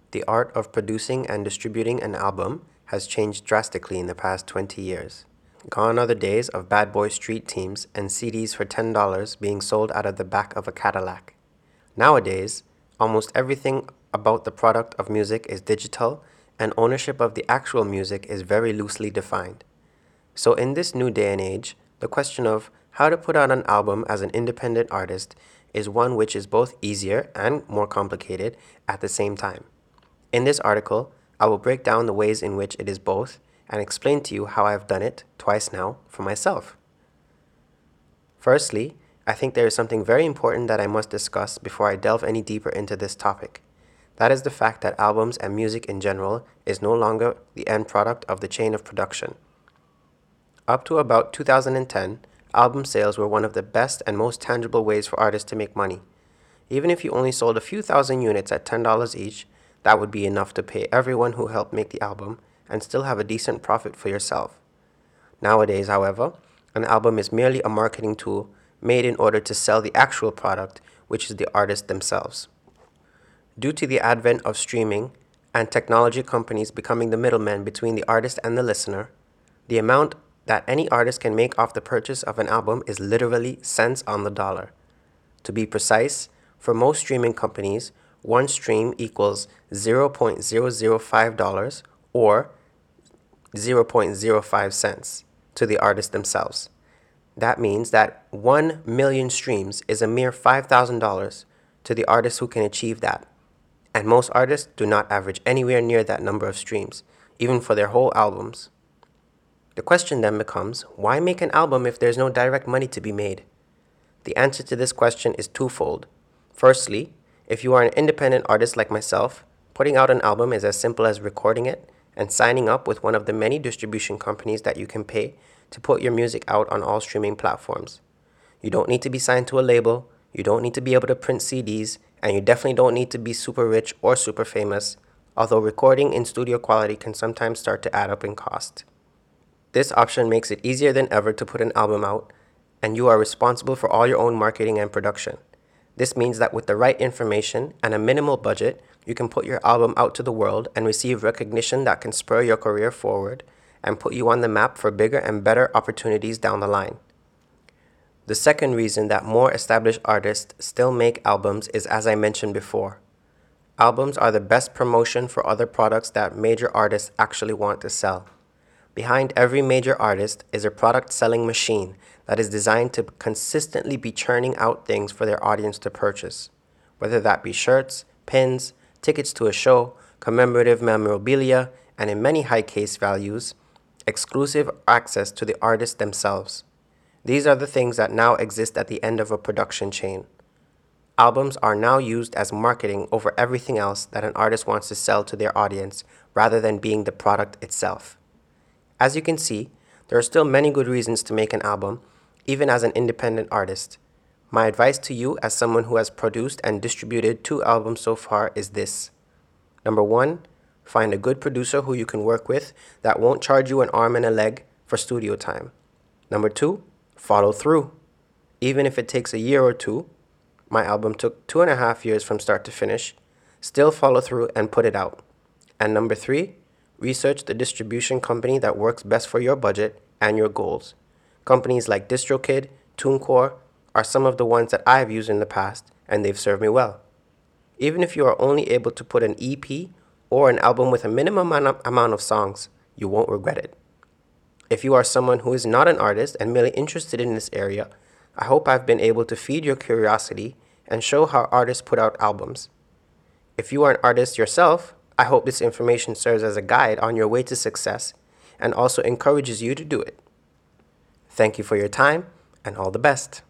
The art of producing and distributing an album has changed drastically in the past 20 years. Gone are the days of bad boy street teams and CDs for $10 being sold out of the back of a Cadillac. Nowadays, almost everything about the product of music is digital, and ownership of the actual music is very loosely defined. So in this new day and age, the question of how to put out an album as an independent artist is one which is both easier and more complicated at the same time. In this article, I will break down the ways in which it is both and explain to you how I've done it twice now for myself. Firstly, I think there is something very important that I must discuss before I delve any deeper into this topic. That is the fact that albums and music in general is no longer the end product of the chain of production. Up to about 2010, album sales were one of the best and most tangible ways for artists to make money. Even if you only sold a few thousand units at $10 each, that would be enough to pay everyone who helped make the album and still have a decent profit for yourself. Nowadays, however, an album is merely a marketing tool made in order to sell the actual product, which is the artists themselves. Due to the advent of streaming and technology companies becoming the middlemen between the artist and the listener, the amount that any artist can make off the purchase of an album is literally cents on the dollar. To be precise, for most streaming companies, one stream equals $0.005 or 0.05 cents to the artist themselves. That means that 1 million streams is a mere $5,000 to the artist who can achieve that. And most artists do not average anywhere near that number of streams, even for their whole albums. The question then becomes, why make an album if there's no direct money to be made? The answer to this question is twofold. Firstly, if you are an independent artist like myself, putting out an album is as simple as recording it and signing up with one of the many distribution companies that you can pay to put your music out on all streaming platforms. You don't need to be signed to a label, you don't need to be able to print CDs, and you definitely don't need to be super rich or super famous, although recording in studio quality can sometimes start to add up in cost. This option makes it easier than ever to put an album out, and you are responsible for all your own marketing and production. This means that with the right information and a minimal budget, you can put your album out to the world and receive recognition that can spur your career forward and put you on the map for bigger and better opportunities down the line. The second reason that more established artists still make albums is, as I mentioned before. Albums are the best promotion for other products that major artists actually want to sell. Behind every major artist is a product-selling machine that is designed to consistently be churning out things for their audience to purchase, whether that be shirts, pins, tickets to a show, commemorative memorabilia, and in many high case values, exclusive access to the artists themselves. These are the things that now exist at the end of a production chain. Albums are now used as marketing over everything else that an artist wants to sell to their audience rather than being the product itself. As you can see, there are still many good reasons to make an album, even as an independent artist. My advice to you as someone who has produced and distributed 2 albums so far is this. Number 1, find a good producer who you can work with that won't charge you an arm and a leg for studio time. Number 2, follow through. Even if it takes a year or 2, my album took 2.5 years from start to finish, still follow through and put it out. And number 3, research the distribution company that works best for your budget and your goals. Companies like DistroKid, TuneCore are some of the ones that I've used in the past, and they've served me well. Even if you are only able to put an EP or an album with a minimum amount of songs, you won't regret it. If you are someone who is not an artist and merely interested in this area, I hope I've been able to feed your curiosity and show how artists put out albums. If you are an artist yourself, I hope this information serves as a guide on your way to success and also encourages you to do it. Thank you for your time and all the best.